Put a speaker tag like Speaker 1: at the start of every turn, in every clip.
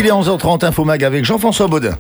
Speaker 1: Il est 11h30, Info Mag avec Jean-François Baudin.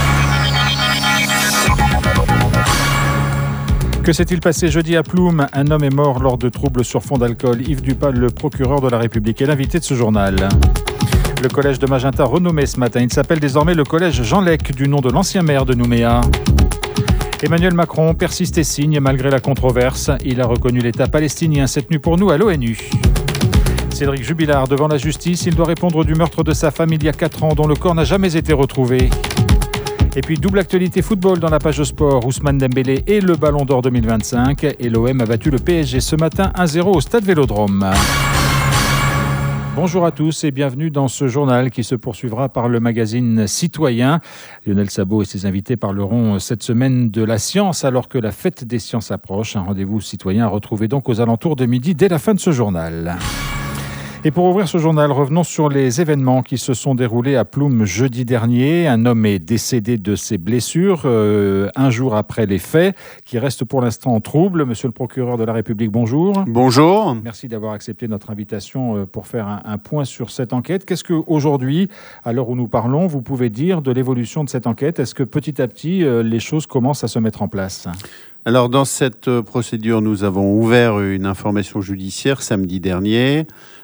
Speaker 2: Que s'est-il passé jeudi à Ploum? Un homme est mort lors de troubles sur fond d'alcool. Yves Dupal, le procureur de la République, est l'invité de ce journal. Le collège de Magenta renommé ce matin. Il s'appelle désormais le collège Jean Lec, du nom de l'ancien maire de Nouméa. Emmanuel Macron persiste et signe malgré la controverse. Il a reconnu l'État palestinien cette nuit pour nous à l'ONU. Cédric Jubilard devant la justice. Il doit répondre du meurtre de sa femme il y a 4 ans, dont le corps n'a jamais été retrouvé. Et puis, double actualité football dans la page sport. Ousmane Dembélé et le Ballon d'Or 2025. Et l'OM a battu le PSG ce matin 1-0 au Stade Vélodrome. Bonjour à tous et bienvenue dans ce journal qui se poursuivra par le magazine Citoyen. Lionel Sabot et ses invités parleront cette semaine de la science alors que la fête des sciences approche. Un rendez-vous citoyen à retrouver donc aux alentours de midi dès la fin de ce journal. Et pour ouvrir ce journal, revenons sur les événements qui se sont déroulés à Ploum jeudi dernier. Un homme est décédé de ses blessures un jour après les faits, qui reste pour l'instant en trouble. Monsieur le procureur de la République, bonjour.
Speaker 3: Bonjour.
Speaker 2: Merci d'avoir accepté notre invitation pour faire un point sur cette enquête. Qu'est-ce qu'aujourd'hui, à l'heure où nous parlons, vous pouvez dire de l'évolution de cette enquête? Est-ce que petit à petit, les choses commencent à se mettre en place?
Speaker 3: Alors, dans cette procédure, nous avons ouvert une information judiciaire samedi dernier.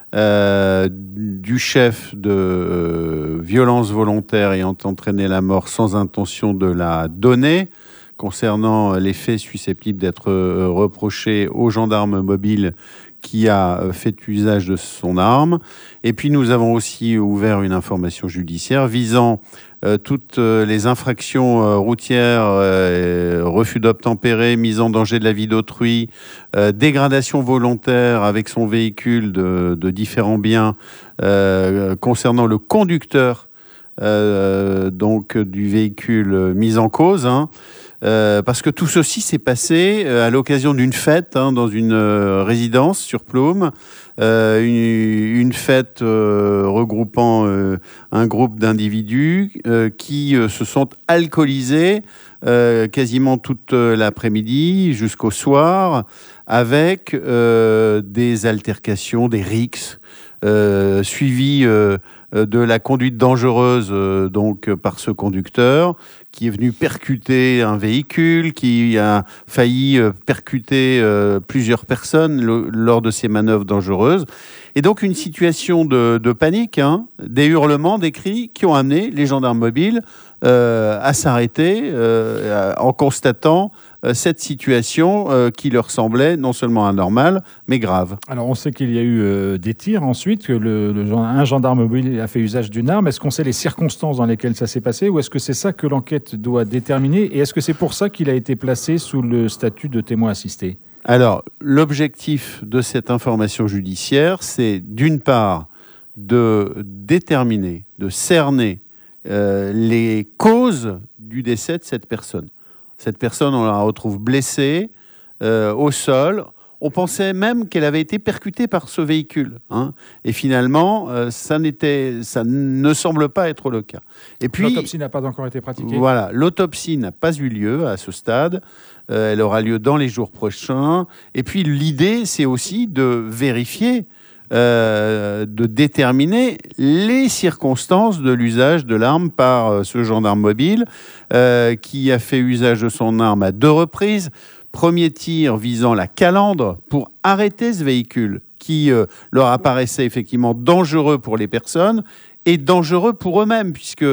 Speaker 3: Du chef de violence volontaire ayant entraîné la mort sans intention de la donner, concernant les faits susceptibles d'être reprochés au gendarme mobile qui a fait usage de son arme. Et puis nous avons aussi ouvert une information judiciaire visant toutes les infractions routières, refus d'obtempérer, mise en danger de la vie d'autrui, dégradation volontaire avec son véhicule de différents biens concernant le conducteur donc du véhicule mis en cause. Parce que tout ceci s'est passé à l'occasion d'une fête dans une résidence sur Ploum, une fête regroupant un groupe d'individus qui se sont alcoolisés quasiment toute l'après-midi jusqu'au soir, avec des altercations, des rixes, suivies de la conduite dangereuse donc par ce conducteur qui est venu percuter un véhicule, qui a failli percuter plusieurs personnes lors de ces manœuvres dangereuses. Et donc une situation de panique, des hurlements, des cris qui ont amené les gendarmes mobiles à s'arrêter en constatant cette situation qui leur semblait non seulement anormale, mais grave.
Speaker 2: Alors, on sait qu'il y a eu des tirs ensuite, que un gendarme mobile a fait usage d'une arme. Est-ce qu'on sait les circonstances dans lesquelles ça s'est passé ou est-ce que c'est ça que l'enquête doit déterminer? Et est-ce que c'est pour ça qu'il a été placé sous le statut de témoin assisté?
Speaker 3: Alors, l'objectif de cette information judiciaire, c'est d'une part de déterminer, de cerner les causes du décès de cette personne. Cette personne, on la retrouve blessée au sol. On pensait même qu'elle avait été percutée par ce véhicule. Et finalement, ça ne semble pas être le cas. Et puis,
Speaker 2: l'autopsie n'a pas encore été pratiquée.
Speaker 3: Voilà, l'autopsie n'a pas eu lieu à ce stade. Elle aura lieu dans les jours prochains. Et puis, l'idée, c'est aussi de vérifier, de déterminer les circonstances de l'usage de l'arme par ce gendarme mobile qui a fait usage de son arme à 2 reprises. Premier tir visant la calandre pour arrêter ce véhicule qui leur apparaissait effectivement dangereux pour les personnes et dangereux pour eux-mêmes puisque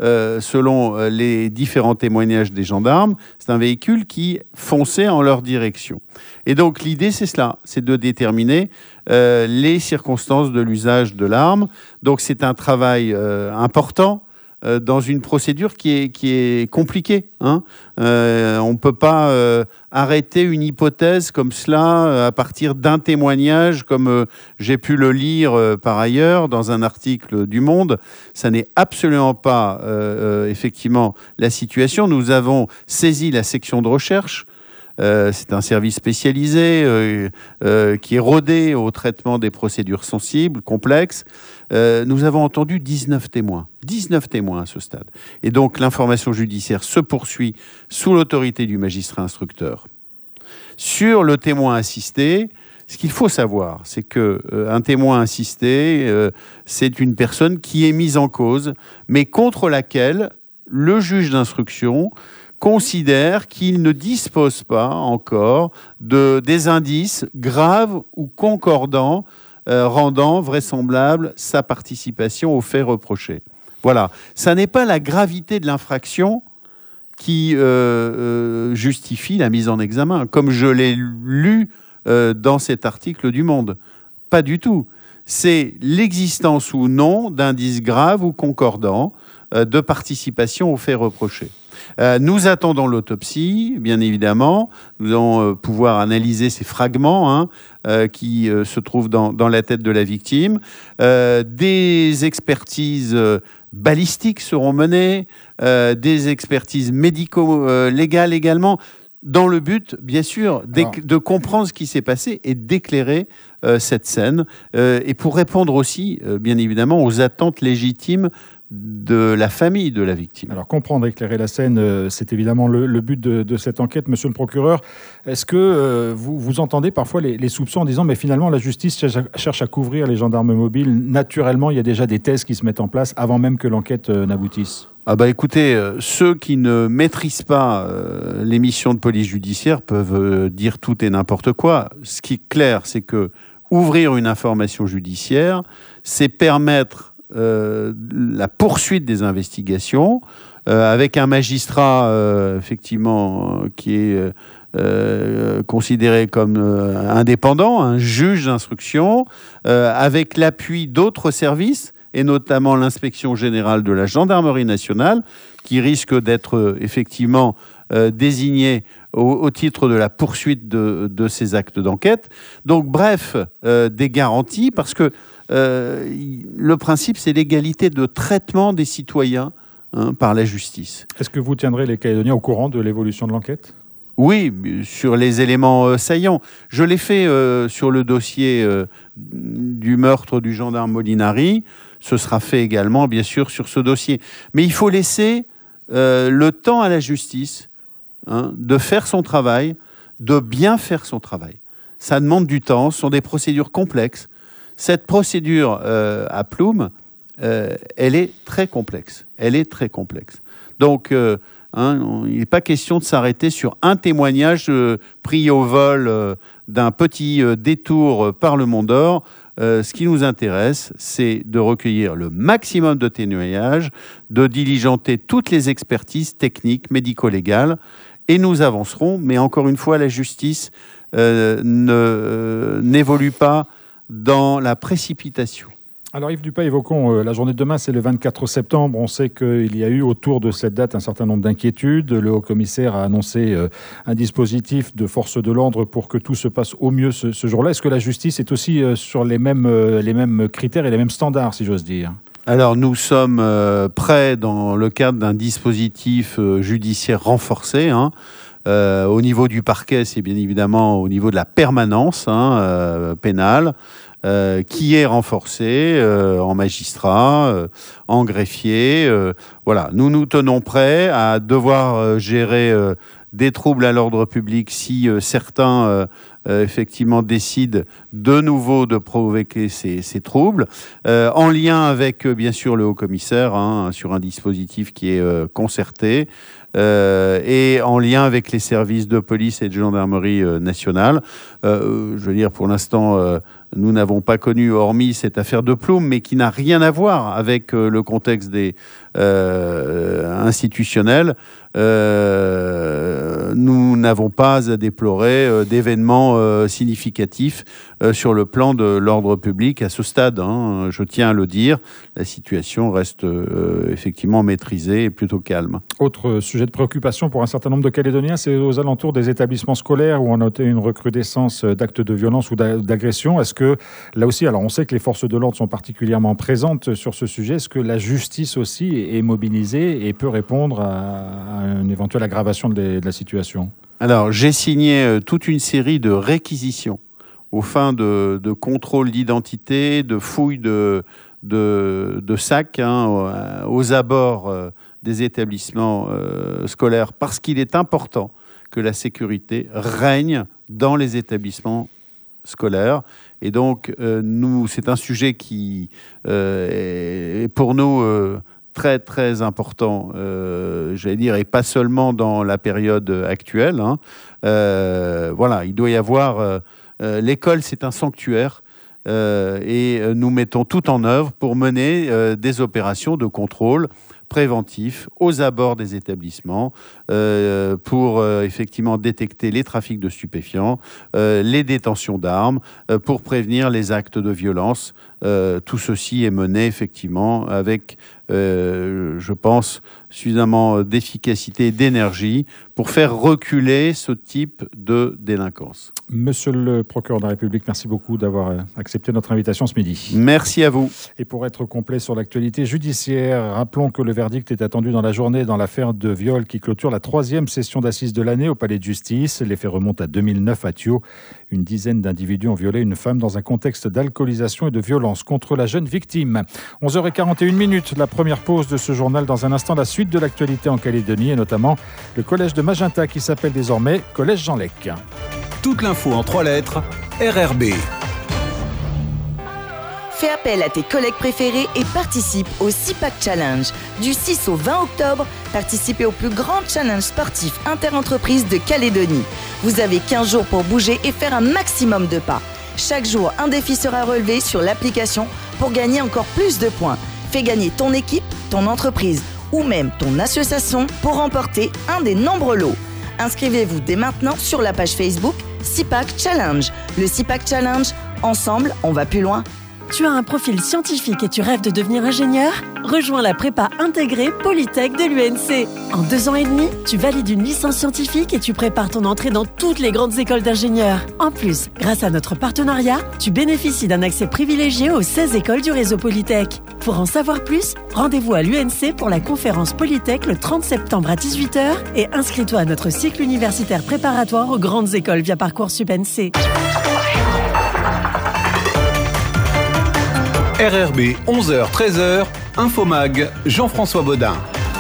Speaker 3: selon les différents témoignages des gendarmes, c'est un véhicule qui fonçait en leur direction. Et donc l'idée c'est cela, c'est de déterminer les circonstances de l'usage de l'arme. Donc c'est un travail important dans une procédure qui est compliquée. On ne peut pas arrêter une hypothèse comme cela à partir d'un témoignage, comme j'ai pu le lire par ailleurs dans un article du Monde. Ça n'est absolument pas effectivement la situation. Nous avons saisi la section de recherche. C'est un service spécialisé qui est rodé au traitement des procédures sensibles, complexes. Nous avons entendu 19 témoins à ce stade. Et donc l'information judiciaire se poursuit sous l'autorité du magistrat instructeur. Sur le témoin assisté, Ce qu'il faut savoir, c'est qu'un témoin assisté, c'est une personne qui est mise en cause, mais contre laquelle le juge d'instruction considère qu'il ne dispose pas encore des indices graves ou concordants rendant vraisemblable sa participation aux faits reprochés. Voilà. Ça n'est pas la gravité de l'infraction qui justifie la mise en examen, comme je l'ai lu dans cet article du Monde. Pas du tout. C'est l'existence ou non d'indices graves ou concordants de participation aux faits reprochés. Nous attendons l'autopsie, bien évidemment. Nous allons pouvoir analyser ces fragments qui se trouvent dans la tête de la victime. Des expertises balistiques seront menées, des expertises médico-légales également, dans le but, bien sûr, de comprendre ce qui s'est passé et d'éclairer cette scène, et pour répondre aussi, bien évidemment, aux attentes légitimes de la famille de la victime.
Speaker 2: Alors, comprendre, éclairer la scène, c'est évidemment le but de cette enquête, monsieur le procureur. Est-ce que vous entendez parfois les soupçons en disant « mais finalement, la justice cherche à couvrir les gendarmes mobiles. Naturellement, il y a déjà des thèses qui se mettent en place avant même que l'enquête n'aboutisse ».
Speaker 3: Ah bah écoutez, ceux qui ne maîtrisent pas les missions de police judiciaire peuvent dire tout et n'importe quoi. Ce qui est clair, c'est que ouvrir une information judiciaire, c'est permettre la poursuite des investigations avec un magistrat effectivement qui est considéré comme indépendant, un juge d'instruction, avec l'appui d'autres services et notamment l'inspection générale de la gendarmerie nationale, qui risque d'être effectivement désignée au titre de la poursuite de ces actes d'enquête. Donc bref, des garanties, parce que le principe, c'est l'égalité de traitement des citoyens par la justice.
Speaker 2: Est-ce que vous tiendrez les Calédoniens au courant de l'évolution de l'enquête ?
Speaker 3: Oui, sur les éléments saillants. Je l'ai fait sur le dossier du meurtre du gendarme Molinari. Ce sera fait également, bien sûr, sur ce dossier. Mais il faut laisser le temps à la justice de faire son travail, de bien faire son travail. Ça demande du temps, ce sont des procédures complexes. Cette procédure à Ploum, elle est très complexe. Elle est très complexe. Donc, il n'est pas question de s'arrêter sur un témoignage pris au vol d'un petit détour par le Mont d'Or. Ce qui nous intéresse, c'est de recueillir le maximum de témoignages, de diligenter toutes les expertises techniques, médico-légales, et nous avancerons. Mais encore une fois, la justice n'évolue pas dans la précipitation.
Speaker 2: Alors Yves Dupas, évoquons la journée de demain, c'est le 24 septembre. On sait qu'il y a eu autour de cette date un certain nombre d'inquiétudes. Le haut-commissaire a annoncé un dispositif de force de l'ordre pour que tout se passe au mieux ce jour-là. Est-ce que la justice est aussi sur les mêmes critères et les mêmes standards, si j'ose dire ?
Speaker 3: Alors nous sommes prêts dans le cadre d'un dispositif judiciaire renforcé. Au niveau du parquet, c'est bien évidemment au niveau de la permanence pénale. Qui est renforcé en magistrat, en greffier. Voilà, nous nous tenons prêts à devoir gérer des troubles à l'ordre public si certains effectivement décident de nouveau de provoquer ces troubles, en lien avec bien sûr le haut-commissaire sur un dispositif qui est concerté, et en lien avec les services de police et de gendarmerie nationale. Je veux dire, pour l'instant, nous n'avons pas connu, hormis cette affaire de Ploum, mais qui n'a rien à voir avec le contexte des institutionnel. Nous n'avons pas à déplorer d'événements significatifs sur le plan de l'ordre public à ce stade. Je tiens à le dire, la situation reste effectivement maîtrisée et plutôt calme.
Speaker 2: Autre sujet de préoccupation pour un certain nombre de Calédoniens, c'est aux alentours des établissements scolaires où on a noté une recrudescence d'actes de violence ou d'agression. Est-ce que, là aussi, alors on sait que les forces de l'ordre sont particulièrement présentes sur ce sujet, est-ce que la justice aussi est mobilisée et peut répondre à une éventuelle aggravation de la situation ?
Speaker 3: Alors, j'ai signé toute une série de réquisitions aux fins de contrôle d'identité, de fouilles de sacs aux abords des établissements scolaires, parce qu'il est important que la sécurité règne dans les établissements scolaire. Et donc, c'est un sujet qui est pour nous très, très important, j'allais dire, et pas seulement dans la période actuelle. Il doit y avoir... l'école, c'est un sanctuaire. Et nous mettons tout en œuvre pour mener des opérations de contrôle préventif aux abords des établissements pour effectivement détecter les trafics de stupéfiants, les détentions d'armes, pour prévenir les actes de violence. Tout ceci est mené effectivement avec, je pense, suffisamment d'efficacité et d'énergie pour faire reculer ce type de délinquance.
Speaker 2: Monsieur le procureur de la République, merci beaucoup d'avoir accepté notre invitation ce midi.
Speaker 3: Merci à vous.
Speaker 2: Et pour être complet sur l'actualité judiciaire, rappelons que le verdict est attendu dans la journée dans l'affaire de viol qui clôture la 3e session d'assises de l'année au Palais de Justice. Les faits remontent à 2009 à Thio. Une dizaine d'individus ont violé une femme dans un contexte d'alcoolisation et de violence contre la jeune victime. 11h41, la première pause de ce journal. Dans un instant, la suite de l'actualité en Calédonie et notamment le collège de Magenta qui s'appelle désormais Collège Jean Lec.
Speaker 4: Toute l'info en 3 lettres, RRB.
Speaker 5: Fais appel à tes collègues préférés et participe au CIPAC Challenge. Du 6 au 20 octobre, participez au plus grand challenge sportif interentreprises de Calédonie. Vous avez 15 jours pour bouger et faire un maximum de pas. Chaque jour, un défi sera relevé sur l'application pour gagner encore plus de points. Fais gagner ton équipe, ton entreprise ou même ton association pour remporter un des nombreux lots. Inscrivez-vous dès maintenant sur la page Facebook CIPAC Challenge. Le CIPAC Challenge, ensemble, on va plus loin.
Speaker 6: Tu as un profil scientifique et tu rêves de devenir ingénieur ? Rejoins la prépa intégrée Polytech de l'UNC. En 2 ans et demi, tu valides une licence scientifique et tu prépares ton entrée dans toutes les grandes écoles d'ingénieurs. En plus, grâce à notre partenariat, tu bénéficies d'un accès privilégié aux 16 écoles du réseau Polytech. Pour en savoir plus, rendez-vous à l'UNC pour la conférence Polytech le 30 septembre à 18h et inscris-toi à notre cycle universitaire préparatoire aux grandes écoles via Parcoursup NC.
Speaker 4: RRB 11h-13h, Infomag, Jean-François Baudin.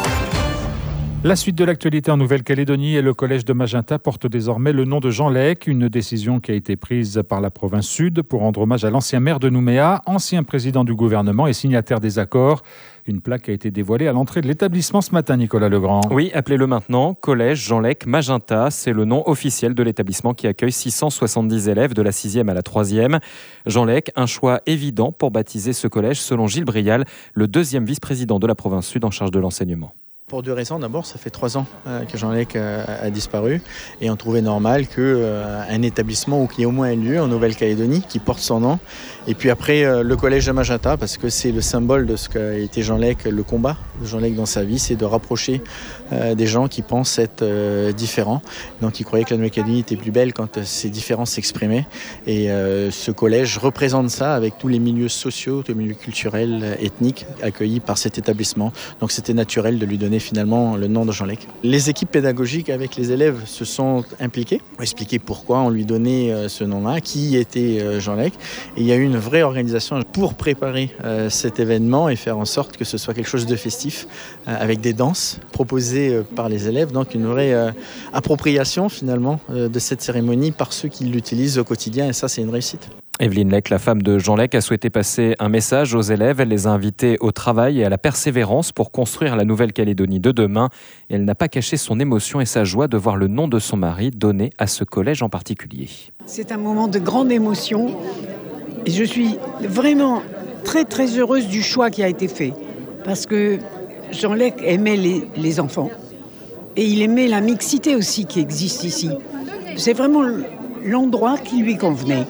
Speaker 2: La suite de l'actualité en Nouvelle-Calédonie et le collège de Magenta porte désormais le nom de Jean Lec, une décision qui a été prise par la province sud pour rendre hommage à l'ancien maire de Nouméa, ancien président du gouvernement et signataire des accords. Une plaque a été dévoilée à l'entrée de l'établissement ce matin, Nicolas Legrand.
Speaker 7: Oui, appelez-le maintenant Collège Jean Lec Magenta. C'est le nom officiel de l'établissement qui accueille 670 élèves de la 6e à la 3e. Jean Lec, un choix évident pour baptiser ce collège selon Gilles Brial, le 2e vice-président de la province sud en charge de l'enseignement.
Speaker 8: Pour 2 raisons. D'abord, ça fait 3 ans que Jean Lec a disparu et on trouvait normal qu'un établissement ou qu'il y ait au moins un lieu en Nouvelle-Calédonie qui porte son nom. Et puis après, le collège de Magenta, parce que c'est le symbole de ce qu'a été Jean Lec, le combat de Jean Lec dans sa vie, c'est de rapprocher des gens qui pensent être différents. Donc il croyait que la Nouvelle-Calédonie était plus belle quand ces différences s'exprimaient. Et ce collège représente ça avec tous les milieux sociaux, tous les milieux culturels, ethniques accueillis par cet établissement. Donc c'était naturel de lui donner finalement le nom de Jean Lec. Les équipes pédagogiques avec les élèves se sont impliquées pour expliquer pourquoi on lui donnait ce nom-là, qui était Jean Lec. Et il y a eu une vraie organisation pour préparer cet événement et faire en sorte que ce soit quelque chose de festif avec des danses proposées par les élèves. Donc une vraie appropriation finalement de cette cérémonie par ceux qui l'utilisent au quotidien et ça c'est une réussite.
Speaker 7: Evelyne Lec, la femme de Jean Lec, a souhaité passer un message aux élèves. Elle les a invités au travail et à la persévérance pour construire la Nouvelle-Calédonie de demain. Et elle n'a pas caché son émotion et sa joie de voir le nom de son mari donné à ce collège en particulier.
Speaker 9: C'est un moment de grande émotion et je suis vraiment très très heureuse du choix qui a été fait. Parce que Jean Lec aimait les enfants et il aimait la mixité aussi qui existe ici. C'est vraiment l'endroit qui lui convenait.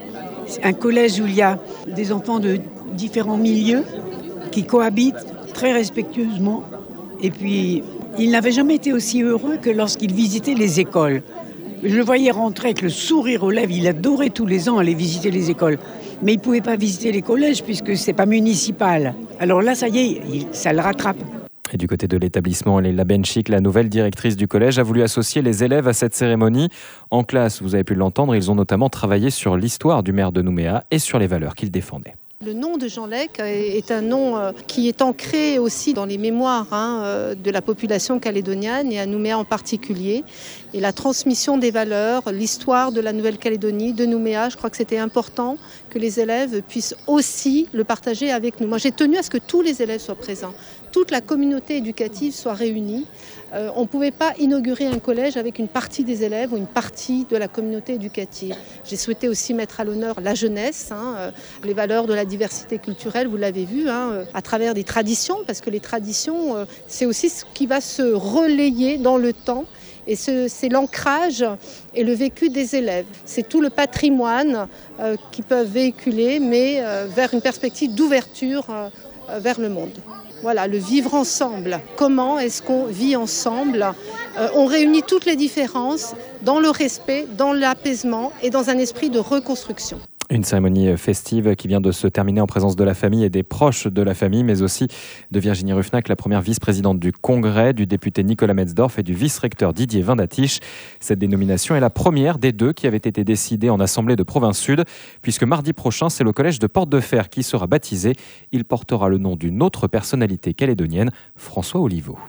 Speaker 9: Un collège où il y a des enfants de différents milieux qui cohabitent très respectueusement. Et puis, il n'avait jamais été aussi heureux que lorsqu'il visitait les écoles. Je le voyais rentrer avec le sourire aux lèvres. Il adorait tous les ans aller visiter les écoles. Mais il ne pouvait pas visiter les collèges puisque ce n'est pas municipal. Alors là, ça y est, ça le rattrape.
Speaker 7: Et du côté de l'établissement, Léla Benchik, la nouvelle directrice du collège, a voulu associer les élèves à cette cérémonie. En classe, vous avez pu l'entendre, ils ont notamment travaillé sur l'histoire du maire de Nouméa et sur les valeurs qu'il défendait.
Speaker 10: Le nom de Genlec est un nom qui est ancré aussi dans les mémoires de la population calédonienne et à Nouméa en particulier. Et la transmission des valeurs, l'histoire de la Nouvelle-Calédonie, de Nouméa, je crois que c'était important que les élèves puissent aussi le partager avec nous. Moi, j'ai tenu à ce que tous les élèves soient présents, toute la communauté éducative soit réunie. On ne pouvait pas inaugurer un collège avec une partie des élèves ou une partie de la communauté éducative. J'ai souhaité aussi mettre à l'honneur la jeunesse, les valeurs de la diversité culturelle, vous l'avez vu, à travers des traditions, parce que les traditions, c'est aussi ce qui va se relayer dans le temps. Et c'est l'ancrage et le vécu des élèves. C'est tout le patrimoine qu'ils peuvent véhiculer, mais vers une perspective d'ouverture vers le monde. Voilà, le vivre ensemble. Comment est-ce qu'on vit ensemble ? On réunit toutes les différences dans le respect, dans l'apaisement et dans un esprit de reconstruction.
Speaker 7: Une cérémonie festive qui vient de se terminer en présence de la famille et des proches de la famille, mais aussi de Virginie Ruffnac, la première vice-présidente du Congrès, du député Nicolas Metzdorf et du vice-recteur Didier Vindatiche. Cette dénomination est la première des deux qui avaient été décidées en Assemblée de Province Sud, puisque mardi prochain, c'est le collège de Porte de Fer qui sera baptisé. Il portera le nom d'une autre personnalité calédonienne, François Oliveau.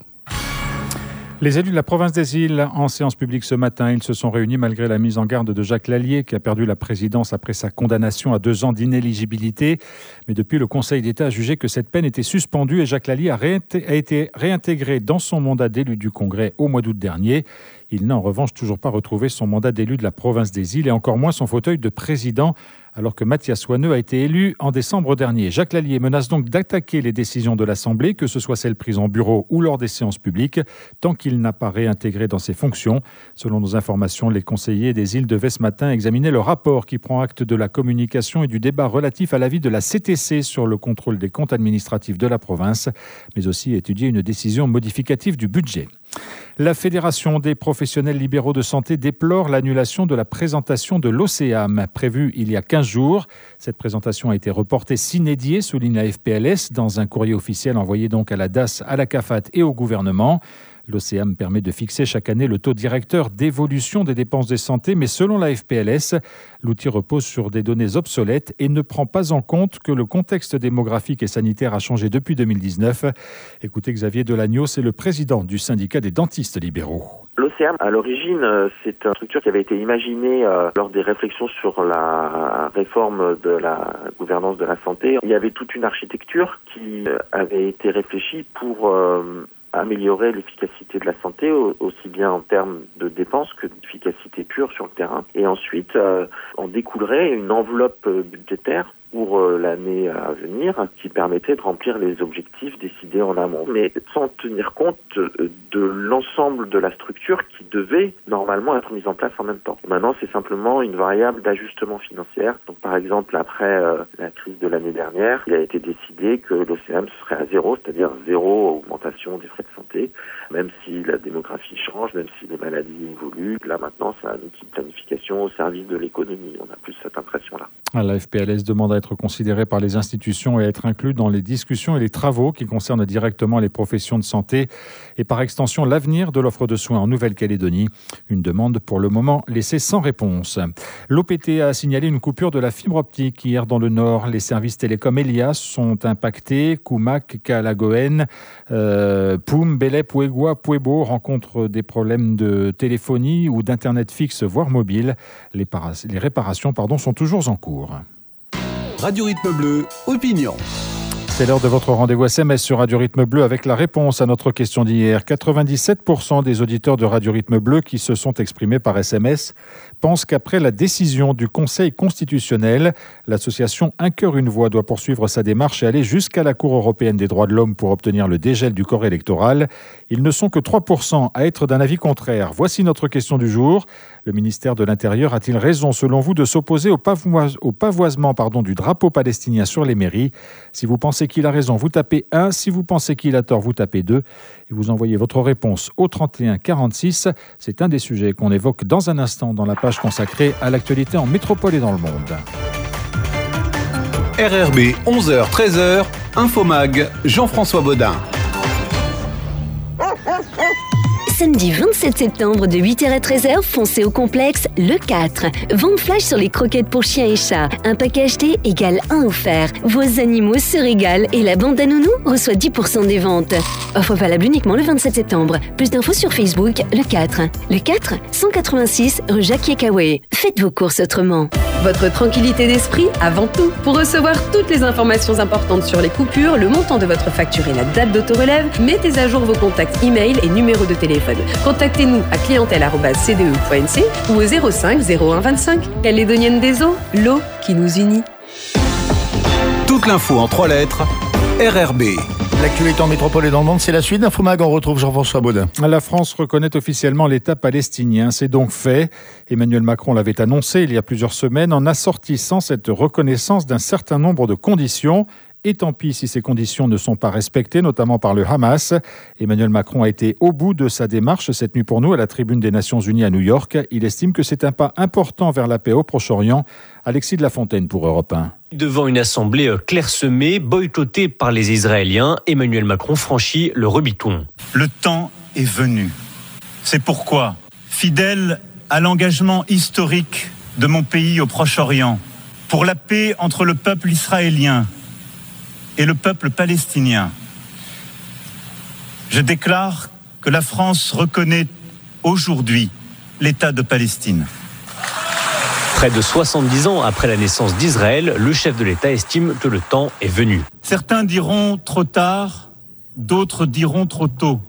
Speaker 2: Les élus de la province des Îles, en séance publique ce matin, ils se sont réunis malgré la mise en garde de Jacques Lallier, qui a perdu la présidence après sa condamnation à 2 ans d'inéligibilité. Mais depuis, le Conseil d'État a jugé que cette peine était suspendue et Jacques Lallier a été réintégré dans son mandat d'élu du Congrès au mois d'août dernier. Il n'a en revanche toujours pas retrouvé son mandat d'élu de la province des Îles et encore moins son fauteuil de président, alors que Mathias Wanneux a été élu en décembre dernier. Jacques Lallier menace donc d'attaquer les décisions de l'Assemblée, que ce soit celles prises en bureau ou lors des séances publiques, tant qu'il n'a pas réintégré dans ses fonctions. Selon nos informations, les conseillers des Îles devaient ce matin examiner le rapport qui prend acte de la communication et du débat relatif à l'avis de la CTC sur le contrôle des comptes administratifs de la province, mais aussi étudier une décision modificative du budget. La Fédération des professionnels libéraux de santé déplore l'annulation de la présentation de l'OCEAM prévue il y a 15 jours. Cette présentation a été reportée sine die, souligne la FPLS, dans un courrier officiel envoyé donc à la DAS, à la CAFAT et au gouvernement. L'OCEAM permet de fixer chaque année le taux directeur d'évolution des dépenses de santé, mais selon la FPLS, l'outil repose sur des données obsolètes et ne prend pas en compte que le contexte démographique et sanitaire a changé depuis 2019. Écoutez Xavier Delagneau, c'est le président du syndicat des dentistes libéraux.
Speaker 11: L'OCEAM, à l'origine, c'est une structure qui avait été imaginée lors des réflexions sur la réforme de la gouvernance de la santé. Il y avait toute une architecture qui avait été réfléchie pour améliorer l'efficacité de la santé, aussi bien en termes de dépenses que d'efficacité pure sur le terrain. Et ensuite, en découlerait une enveloppe budgétaire pour l'année à venir qui permettait de remplir les objectifs décidés en amont, mais sans tenir compte de l'ensemble de la structure qui devait normalement être mise en place en même temps. Maintenant, c'est simplement une variable d'ajustement financière. Donc, par exemple, après la crise de l'année dernière, il a été décidé que l'OCEAM serait à 0, c'est-à-dire 0 augmentation des frais de santé, même si la démographie change, même si les maladies évoluent. Là, maintenant, c'est un outil de planification au service de l'économie. On a plus cette impression-là.
Speaker 2: La FPLS demande à être considéré par les institutions et à être inclus dans les discussions et les travaux qui concernent directement les professions de santé et par extension l'avenir de l'offre de soins en Nouvelle-Calédonie. Une demande pour le moment laissée sans réponse. L'OPT a signalé une coupure de la fibre optique hier dans le Nord. Les services télécom Elias sont impactés. Koumak, Calagoen, Poum, Belep, Puegua, Puebo rencontrent des problèmes de téléphonie ou d'internet fixe, voire mobile. Les réparations sont toujours en cours.
Speaker 4: Radio Rythme Bleu, opinion.
Speaker 2: C'est l'heure de votre rendez-vous SMS sur Radio Rythme Bleu avec la réponse à notre question d'hier. 97% des auditeurs de Radio Rythme Bleu qui se sont exprimés par SMS pensent qu'après la décision du Conseil constitutionnel, l'association Un cœur, une voix doit poursuivre sa démarche et aller jusqu'à la Cour européenne des droits de l'homme pour obtenir le dégel du corps électoral. Ils ne sont que 3% à être d'un avis contraire. Voici notre question du jour. Le ministère de l'Intérieur a-t-il raison, selon vous, de s'opposer au pavoisement du drapeau palestinien sur les mairies ? Si vous pensez qu'il a raison, vous tapez 1. Si vous pensez qu'il a tort, vous tapez 2. Et vous envoyez votre réponse au 31 46. C'est un des sujets qu'on évoque dans un instant dans la page consacrée à l'actualité en métropole et dans le monde.
Speaker 4: RRB 11h-13h, Infomag, Jean-François Baudin.
Speaker 12: Samedi 27 septembre de 8h à 13h, foncez au complexe Le 4. Vente flash sur les croquettes pour chiens et chats. Un paquet acheté égale 1 offert. Vos animaux se régalent et la bande à nounous reçoit 10% des ventes. Offre valable uniquement le 27 septembre. Plus d'infos sur Facebook Le 4. Le 4, 186 rue Jacques Yekawé. Faites vos courses autrement.
Speaker 13: Votre tranquillité d'esprit avant tout. Pour recevoir toutes les informations importantes sur les coupures, le montant de votre facture et la date d'autorelève, mettez à jour vos contacts e-mail et numéros de téléphone. Contactez-nous à clientèle@cde.nc ou au 05 01 25. Calédonienne des eaux, l'eau qui nous unit.
Speaker 4: Toute l'info en 3 lettres, RRB.
Speaker 1: L'actualité en métropole et dans le monde, c'est la suite d'Infomag. On retrouve Jean-François Baudin.
Speaker 2: La France reconnaît officiellement l'État palestinien. C'est donc fait. Emmanuel Macron l'avait annoncé il y a plusieurs semaines en assortissant cette reconnaissance d'un certain nombre de conditions. Et tant pis si ces conditions ne sont pas respectées, notamment par le Hamas. Emmanuel Macron a été au bout de sa démarche cette nuit pour nous à la tribune des Nations Unies à New York. Il estime que c'est un pas important vers la paix au Proche-Orient. Alexis de la Fontaine pour Europe 1.
Speaker 14: Devant une assemblée clairsemée, boycottée par les Israéliens, Emmanuel Macron franchit le Rubicon.
Speaker 15: Le temps est venu. C'est pourquoi, fidèle à l'engagement historique de mon pays au Proche-Orient, pour la paix entre le peuple israélien et le peuple palestinien, je déclare que la France reconnaît aujourd'hui l'État de Palestine.
Speaker 14: Près de 70 ans après la naissance d'Israël, le chef de l'État estime que le temps est venu.
Speaker 15: Certains diront trop tard, d'autres diront trop tôt.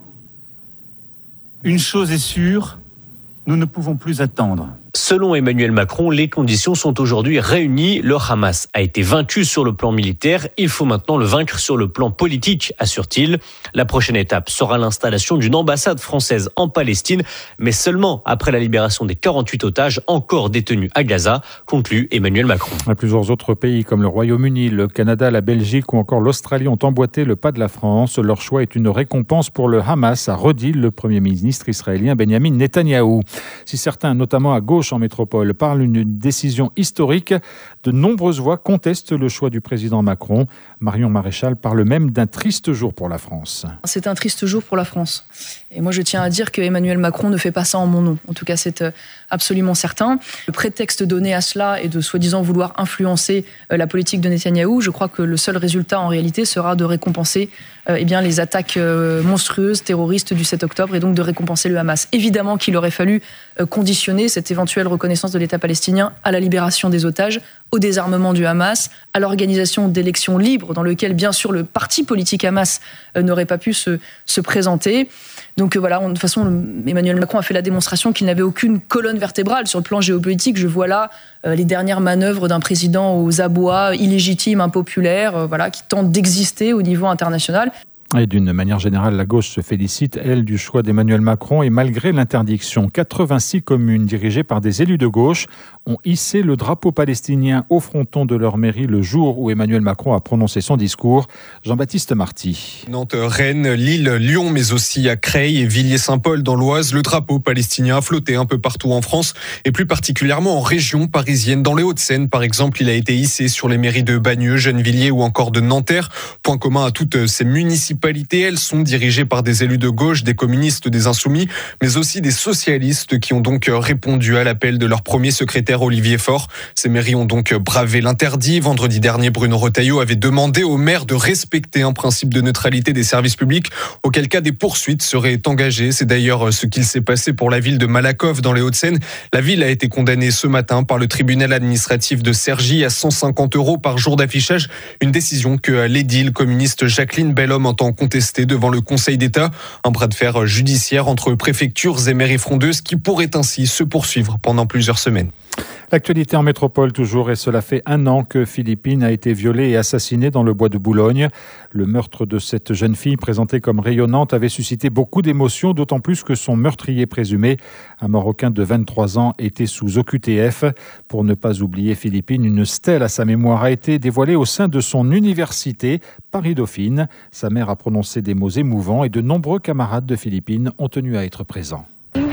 Speaker 15: Une chose est sûre, nous ne pouvons plus attendre.
Speaker 14: Selon Emmanuel Macron, les conditions sont aujourd'hui réunies. Le Hamas a été vaincu sur le plan militaire. Il faut maintenant le vaincre sur le plan politique, assure-t-il. La prochaine étape sera l'installation d'une ambassade française en Palestine, mais seulement après la libération des 48 otages encore détenus à Gaza, conclut Emmanuel Macron.
Speaker 2: Plusieurs autres pays comme le Royaume-Uni, le Canada, la Belgique ou encore l'Australie ont emboîté le pas de la France. Leur choix est une récompense pour le Hamas, a redit le Premier ministre israélien Benjamin Netanyahou. Si certains, notamment à gauche en métropole, parlent d'une décision historique, de nombreuses voix contestent le choix du président Macron. Marion Maréchal parle même d'un triste jour pour la France.
Speaker 16: C'est un triste jour pour la France. Et moi, je tiens à dire qu'Emmanuel Macron ne fait pas ça en mon nom. En tout cas, c'est absolument certain. Le prétexte donné à cela est de soi-disant vouloir influencer la politique de Netanyahou. Je crois que le seul résultat, en réalité, sera de récompenser les attaques monstrueuses, terroristes du 7 octobre et donc de récompenser le Hamas. Évidemment qu'il aurait fallu conditionner cette éventuelle reconnaissance de l'État palestinien à la libération des otages, au désarmement du Hamas, à l'organisation d'élections libres dans lesquelles, bien sûr, le parti politique Hamas n'aurait pas pu se présenter. Donc voilà, de toute façon, Emmanuel Macron a fait la démonstration qu'il n'avait aucune colonne vertébrale sur le plan géopolitique. Je vois là les dernières manœuvres d'un président aux abois, illégitime, impopulaire, qui tente d'exister au niveau international.
Speaker 2: Et d'une manière générale, la gauche se félicite, elle, du choix d'Emmanuel Macron. Et malgré l'interdiction, 86 communes dirigées par des élus de gauche ont hissé le drapeau palestinien au fronton de leur mairie le jour où Emmanuel Macron a prononcé son discours. Jean-Baptiste Marty.
Speaker 17: Nantes, Rennes, Lille, Lyon, mais aussi à Creil et Villiers-Saint-Paul dans l'Oise, le drapeau palestinien a flotté un peu partout en France et plus particulièrement en région parisienne. Dans les Hauts-de-Seine, par exemple, il a été hissé sur les mairies de Bagneux, Gennevilliers ou encore de Nanterre. Point commun à toutes ces municipalités, elles sont dirigées par des élus de gauche, des communistes, des insoumis, mais aussi des socialistes qui ont donc répondu à l'appel de leur premier secrétaire Olivier Faure. Ces mairies ont donc bravé l'interdit. Vendredi dernier, Bruno Retailleau avait demandé aux maires de respecter un principe de neutralité des services publics, auquel cas des poursuites seraient engagées. C'est d'ailleurs ce qu'il s'est passé pour la ville de Malakoff dans les Hauts-de-Seine. La ville a été condamnée ce matin par le tribunal administratif de Cergy à 150 € par jour d'affichage. Une décision que l'édile communiste Jacqueline Bellhomme entend contester devant le Conseil d'État. Un bras de fer judiciaire entre préfectures et mairies frondeuses qui pourrait ainsi se poursuivre pendant plusieurs semaines.
Speaker 2: L'actualité en métropole toujours, et cela fait 1 an que Philippine a été violée et assassinée dans le bois de Boulogne. Le meurtre de cette jeune fille présentée comme rayonnante avait suscité beaucoup d'émotions, d'autant plus que son meurtrier présumé, un Marocain de 23 ans, était sous OQTF. Pour ne pas oublier Philippine, une stèle à sa mémoire a été dévoilée au sein de son université, Paris-Dauphine. Sa mère a prononcé des mots émouvants et de nombreux camarades de Philippine ont tenu à être présents.
Speaker 18: Une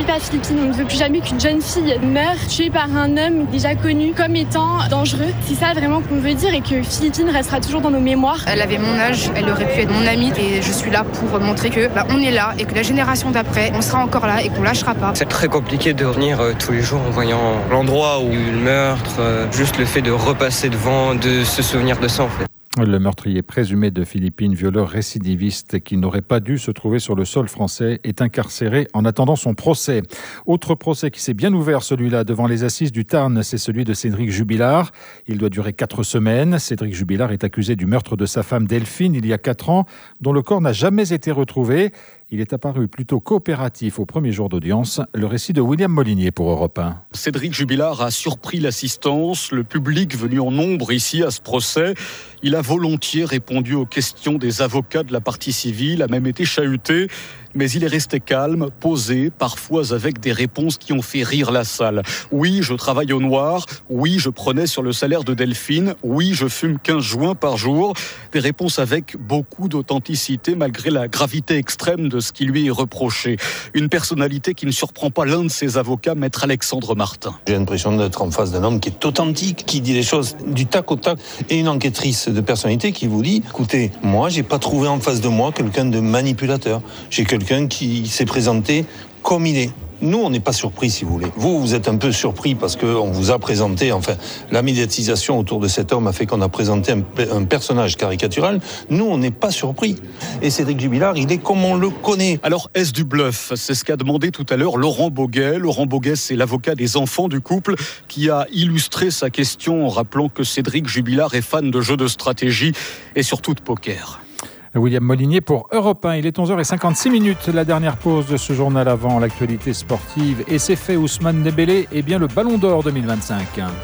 Speaker 18: pas à Philippine. On ne veut plus jamais qu'une jeune fille meure tuée par un homme déjà connu comme étant dangereux. C'est ça vraiment qu'on veut dire et que Philippine restera toujours dans nos mémoires.
Speaker 19: Elle avait mon âge, elle aurait pu être mon amie et je suis là pour montrer que on est là et que la génération d'après, on sera encore là et qu'on lâchera pas.
Speaker 20: C'est très compliqué de revenir tous les jours en voyant l'endroit où il y a eu le meurtre, juste le fait de repasser devant, de se souvenir de ça en fait.
Speaker 2: Le meurtrier présumé de Philippines, violeur récidiviste qui n'aurait pas dû se trouver sur le sol français, est incarcéré en attendant son procès. Autre procès qui s'est bien ouvert, celui-là, devant les assises du Tarn, c'est celui de Cédric Jubilard. Il doit durer 4 semaines. Cédric Jubilard est accusé du meurtre de sa femme Delphine il y a 4 ans, dont le corps n'a jamais été retrouvé. Il est apparu plutôt coopératif au premier jour d'audience. Le récit de William Molinier pour Europe 1.
Speaker 21: Cédric Jubilard a surpris l'assistance, le public venu en nombre ici à ce procès. Il a volontiers répondu aux questions des avocats de la partie civile, a même été chahuté. Mais il est resté calme, posé, parfois avec des réponses qui ont fait rire la salle. Oui, je travaille au noir. Oui, je prenais sur le salaire de Delphine. Oui, je fume 15 joints par jour. Des réponses avec beaucoup d'authenticité malgré la gravité extrême de ce qui lui est reproché. Une personnalité qui ne surprend pas l'un de ses avocats, maître Alexandre Martin.
Speaker 22: J'ai l'impression d'être en face d'un homme qui est authentique, qui dit les choses du tac au tac, et une enquêtrice de personnalité qui vous dit, écoutez, moi, j'ai pas trouvé en face de moi quelqu'un de manipulateur. J'ai quelqu'un qui s'est présenté comme il est. Nous, on n'est pas surpris, si vous voulez. Vous êtes un peu surpris parce qu'on vous a présenté, enfin, la médiatisation autour de cet homme a fait qu'on a présenté un personnage caricatural. Nous, on n'est pas surpris. Et Cédric Jubilard, il est comme on le connaît.
Speaker 21: Alors, est-ce du bluff ? C'est ce qu'a demandé tout à l'heure Laurent Boguet. Laurent Boguet, c'est l'avocat des enfants du couple qui a illustré sa question en rappelant que Cédric Jubilard est fan de jeux de stratégie et surtout de poker.
Speaker 2: William Molinier pour Europe 1. Il est 11h56, la dernière pause de ce journal avant l'actualité sportive. Et c'est fait, Ousmane Dembélé est bien le Ballon d'Or 2025.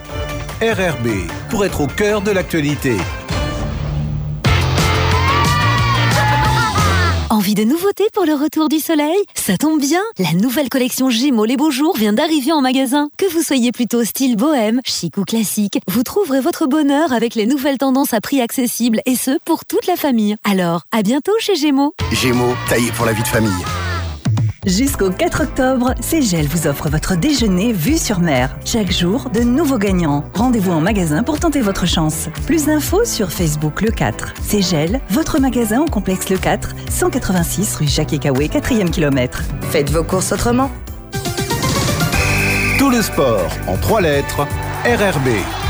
Speaker 4: RRB, pour être au cœur de l'actualité.
Speaker 12: Envie de nouveautés pour le retour du soleil ? Ça tombe bien, la nouvelle collection Gémeaux Les Beaux Jours vient d'arriver en magasin. Que vous soyez plutôt style bohème, chic ou classique, vous trouverez votre bonheur avec les nouvelles tendances à prix accessibles et ce, pour toute la famille. Alors, à bientôt chez Gémeaux.
Speaker 4: Gémeaux, taillé pour la vie de famille.
Speaker 23: Jusqu'au 4 octobre, Ségel vous offre votre déjeuner vue sur mer. Chaque jour, de nouveaux gagnants. Rendez-vous en magasin pour tenter votre chance. Plus d'infos sur Facebook Le 4. Ségel, votre magasin au complexe Le 4, 186 rue Jacques Ekawé, 4e kilomètre.
Speaker 5: Faites vos courses autrement.
Speaker 4: Tout le sport en 3 lettres, RRB.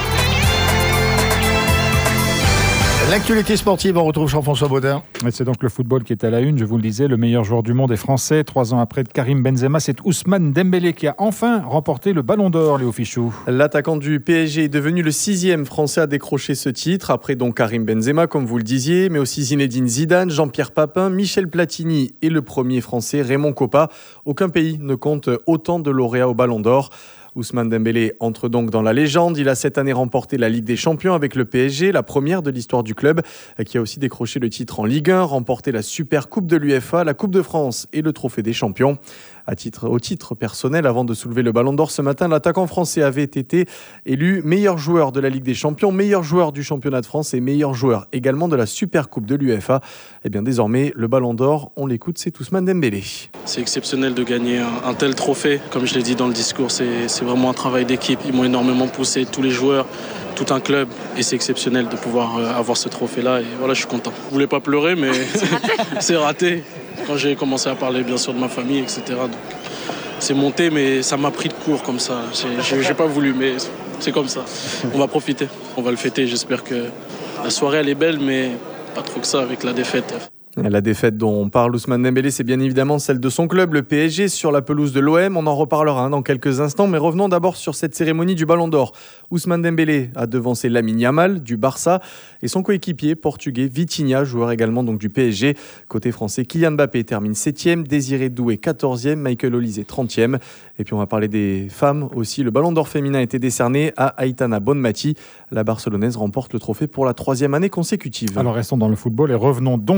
Speaker 1: L'actualité sportive, on retrouve Jean-François Baudin.
Speaker 2: C'est donc le football qui est à la une, je vous le disais, le meilleur joueur du monde est français. 3 ans après Karim Benzema, c'est Ousmane Dembélé qui a enfin remporté le Ballon d'Or, Léo Fichou.
Speaker 24: L'attaquant du PSG est devenu le 6e français à décrocher ce titre, après donc Karim Benzema, comme vous le disiez, mais aussi Zinedine Zidane, Jean-Pierre Papin, Michel Platini et le premier français Raymond Kopa. Aucun pays ne compte autant de lauréats au Ballon d'Or. Ousmane Dembélé entre donc dans la légende. Il a cette année remporté la Ligue des Champions avec le PSG, la première de l'histoire du club, qui a aussi décroché le titre en Ligue 1, remporté la Super Coupe de l'UEFA, la Coupe de France et le Trophée des Champions. Au titre personnel, avant de soulever le Ballon d'Or ce matin, l'attaquant français avait été élu meilleur joueur de la Ligue des Champions, meilleur joueur du championnat de France et meilleur joueur également de la Super Coupe de l'UEFA. Et bien désormais, le Ballon d'Or, on l'écoute, c'est Ousmane Dembélé.
Speaker 25: C'est exceptionnel de gagner un tel trophée. Comme je l'ai dit dans le discours, c'est vraiment un travail d'équipe. Ils m'ont énormément poussé, tous les joueurs, tout un club. Et c'est exceptionnel de pouvoir avoir ce trophée-là. Et voilà, je suis content. Je voulais pas pleurer, mais c'est raté. Quand j'ai commencé à parler bien sûr de ma famille, etc. Donc, c'est monté, mais ça m'a pris de court comme ça. J'ai pas voulu, mais c'est comme ça. On va profiter, on va le fêter. J'espère que la soirée elle est belle, mais pas trop que ça avec la défaite.
Speaker 24: La défaite dont on parle, Ousmane Dembélé, c'est bien évidemment celle de son club, le PSG, sur la pelouse de l'OM. On en reparlera dans quelques instants, mais revenons d'abord sur cette cérémonie du Ballon d'Or. Ousmane Dembélé a devancé Lamine Yamal du Barça et son coéquipier portugais Vitinha, joueur également donc du PSG. Côté français, Kylian Mbappé termine 7e, Désiré Doué 14e, Michael Olise 30e. Et puis on va parler des femmes aussi. Le Ballon d'Or féminin a été décerné à Aitana Bonmati. La Barcelonaise remporte le trophée pour la 3e année consécutive.
Speaker 2: Alors restons dans le football et revenons donc, Léo,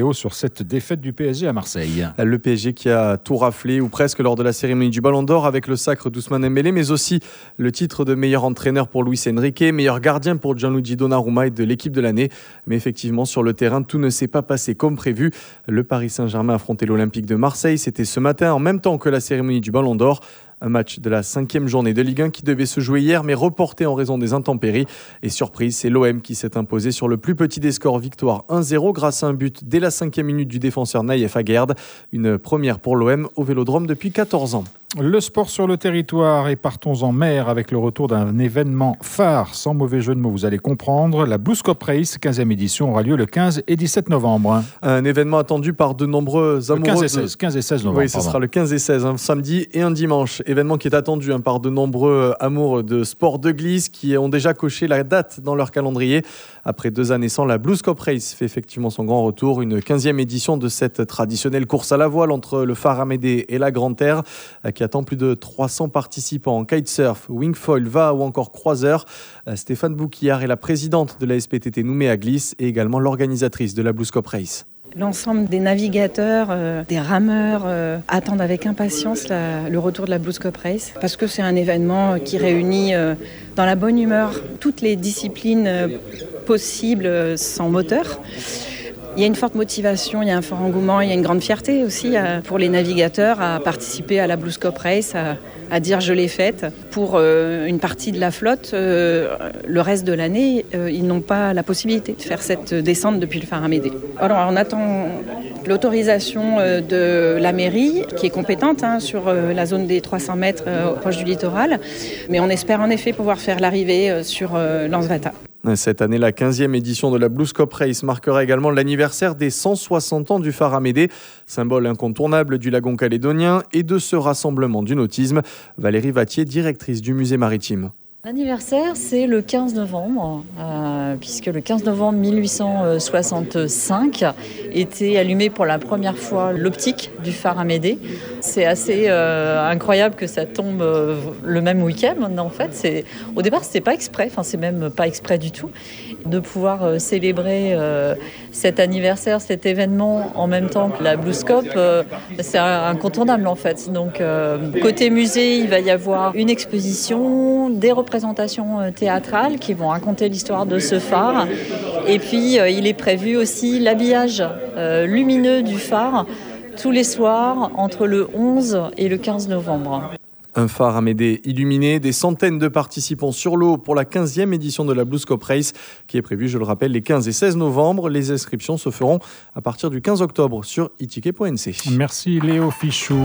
Speaker 2: Léo, sur cette défaite du PSG à Marseille.
Speaker 24: Le PSG qui a tout raflé, ou presque, lors de la cérémonie du Ballon d'Or, avec le sacre d'Ousmane Dembélé, mais aussi le titre de meilleur entraîneur pour Luis Enrique, meilleur gardien pour Gianluigi Donnarumma et de l'équipe de l'année. Mais effectivement, sur le terrain, tout ne s'est pas passé comme prévu. Le Paris Saint-Germain affrontait l'Olympique de Marseille. C'était ce matin, en même temps que la cérémonie du Ballon d'Or. Un match de la 5e journée de Ligue 1 qui devait se jouer hier, mais reporté en raison des intempéries. Et surprise, c'est l'OM qui s'est imposé sur le plus petit des scores, victoire 1-0 grâce à un but dès la 5e minute du défenseur Naïef Aguerd. Une première pour l'OM au Vélodrome depuis 14 ans.
Speaker 2: Le sport sur le territoire et partons en mer avec le retour d'un événement phare, sans mauvais jeu de mots, vous allez comprendre. La Blues Cup Race, 15e édition, aura lieu le 15 et 17 novembre. Un
Speaker 24: événement attendu par de nombreux amoureux.
Speaker 2: 15 et 16 novembre.
Speaker 24: Oui, ce sera le 15 et 16, un samedi et un dimanche. Événement qui est attendu par de nombreux amoureux de sport de glisse qui ont déjà coché la date dans leur calendrier. Après 2 années sans, la Blues Cup Race fait effectivement son grand retour. Une 15e édition de cette traditionnelle course à la voile entre le phare Amédée et la Grande Terre qui attend plus de 300 participants en kitesurf, wingfoil, va ou encore croiseur. Stéphane Bouquillard est la présidente de la SPTT Nouméa Glisse et également l'organisatrice de la Blues Cup Race.
Speaker 3: L'ensemble des navigateurs, des rameurs attendent avec impatience le retour de la Blues Cup Race parce que c'est un événement qui réunit dans la bonne humeur toutes les disciplines possibles sans moteur. Il y a une forte motivation, il y a un fort engouement, il y a une grande fierté aussi pour les navigateurs à participer à la Blues Cup Race, à dire je l'ai faite. Pour une partie de la flotte, le reste de l'année, ils n'ont pas la possibilité de faire cette descente depuis le phare Amédée. Alors on attend l'autorisation de la mairie qui est compétente sur la zone des 300 mètres proche du littoral, mais on espère en effet pouvoir faire l'arrivée sur Lansvata.
Speaker 24: Cette année, la 15e édition de la Blues Cup Race marquera également l'anniversaire des 160 ans du phare Amédée, symbole incontournable du lagon calédonien et de ce rassemblement du nautisme. Valérie Vattier, directrice du musée maritime.
Speaker 6: L'anniversaire, c'est le 15 novembre, puisque le 15 novembre 1865 était allumé pour la première fois l'optique du phare Amédée. C'est assez incroyable que ça tombe le même week-end. En fait, au départ, c'était pas exprès, c'est même pas exprès du tout, de pouvoir célébrer cet anniversaire, cet événement en même temps que la Blues Cup. C'est incontournable en fait. Donc, côté musée, il va y avoir une exposition, des représentations théâtrales qui vont raconter l'histoire de ce phare. Et puis, il est prévu aussi l'habillage lumineux du phare tous les soirs entre le 11 et le 15 novembre.
Speaker 24: Un phare Amédée illuminé, des centaines de participants sur l'eau pour la 15e édition de la Blues Cup Race qui est prévue, je le rappelle, les 15 et 16 novembre. Les inscriptions se feront à partir du 15 octobre sur iticket.nc.
Speaker 2: Merci Léo Fichou.